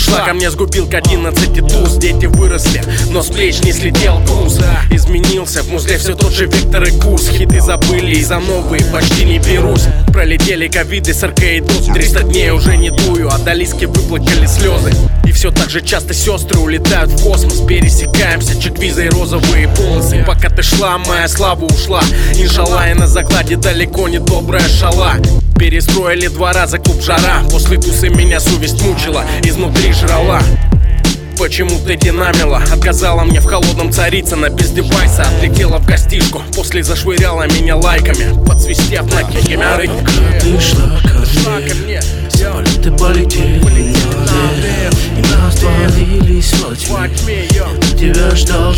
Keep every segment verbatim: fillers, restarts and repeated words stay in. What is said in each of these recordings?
Шла ко мне, сгубил к одиннадцати туз. Дети выросли, но с плеч не слетел груз. Изменился в музле все тот же вектор и курс. Хиты забыли и за новые почти не берусь. Пролетели ковиды, СРК и ДОС. Триста дней уже не дую, а до Лиски выплакали слезы. И все так же часто сестры улетают в космос. Пересекаемся, чеквизой розовые полосы. Пока ты шла, моя слава ушла. Иншалла, и на закладе далеко не добрая шала. Перестроили два раза клуб «Жара». После тусы меня совесть мучила, изнутри жрала. Почему ты динамила? Отказала мне в холодном Царицына. Без девайса отлетела в гостишку. После зашвыряла меня лайками, подсвистев на кикемяры. Ты шла ко мне, самолеты полетели наверх, и мы растворились во тьме. Я тебя ждал,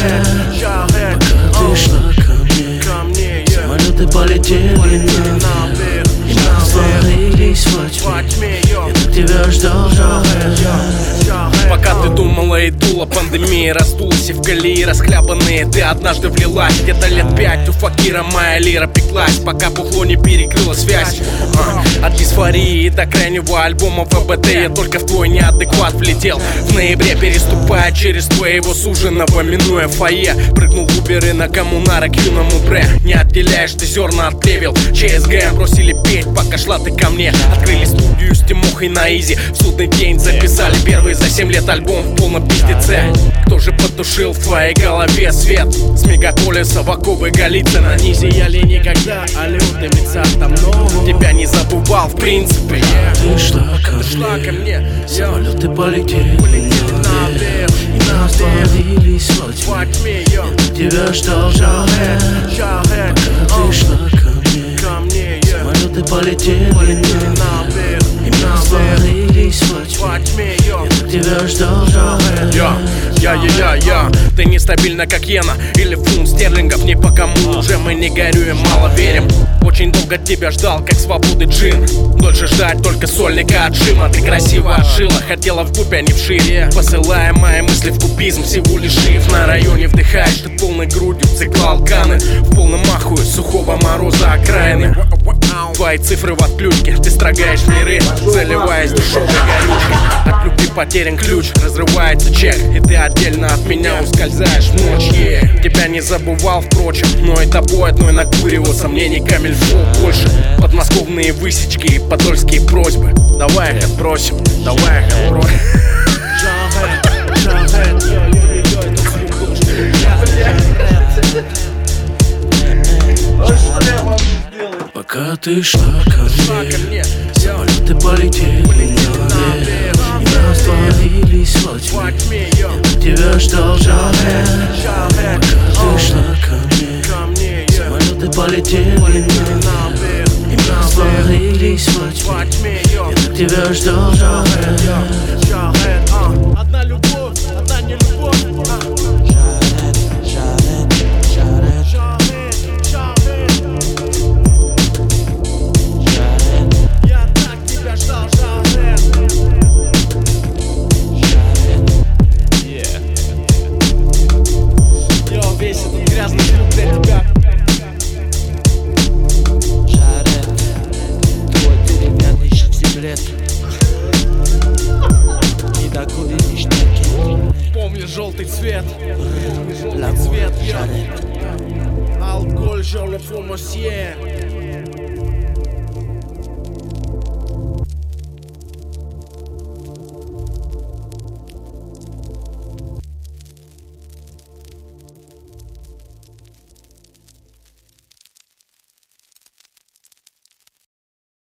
Jarhead. Пока ты шла ко мне, самолеты полетели наверх, и мы растворились во тьме. Я тебя ждал, Jarhead. Пока ты думала и дула, пандемия раздулась, и в колеи расхлябанные ты однажды влилась. Где-то лет пять у факира моя лира пеклась, пока бухло не перекрыло связь. а, От дисфории до крайнего альбома ВБТ я только в твой неадекват влетел. В ноябре, переступая через твоего суженого, минуя фойе, прыгнул в Уберы на коммунара к юному бре. Не отделяешь ты зерна от плевел. ЧСГ бросили петь, пока шла ты ко мне. Открыли студию с Тимохой на изи. В судный день записали первый за семь лет альбом в полном пиздеце. Кто же потушил в твоей голове свет? С мегаполиса в оковы Голицына не сияли никогда, а люди там много. Тебя не забывал в принципе. Ты шла ко мне, самолеты полетели наверх, и мы растворились во тьме. Я тебя ждал, Jarhead. Пока ты шла ко мне, самолеты полетели наверх, и мы растворились во тьме. Я тебя ждал, Jarhead. Я, я, я, я, я. Ты нестабильна, как иена или фунт стерлингов. Ни по кому уже мы не горюем, мало верим. Очень долго тебя ждал, как свободы джин. Дольше ждать только сольника отжима. Ты красиво отшила, хотела в купе, а не в шире. Посылая мои мысли в кубизм, всего лишь жив. На районе вдыхаешь ты полной грудью цикла алканы. В полном ахуе сухого мороза окраины. Твои цифры в отключке, ты строгаешь миры, заливаясь дешевой горючкой. От любви потерян ключ, разрывается чек, и ты отдельно от меня ускользаешь в ночь. yeah. Тебя не забывал, впрочем, но и тобой одной накуривался. Мне не камильфо больше. Подмосковные высечки и подольские просьбы. Давай их отбросим, давай их отбросим. Пока ты шла ко мне, самолеты полетели наверх, и мы растворились во тьме. Я тебя ждал, Jarhead. Пока ты шла ко мне, самолеты полетели наверх, и мы растворились во тьме. Я тебя ждал, Jarhead. Одна любовь, одна не любовь. Весь этот грязный клуб для тебя. Jarhead, твой деревянный штиблет. Не докуришь ништяки. Помни желтый цвет. Желтый цвет. Jarhead. Алкоголь, je le fume aussi.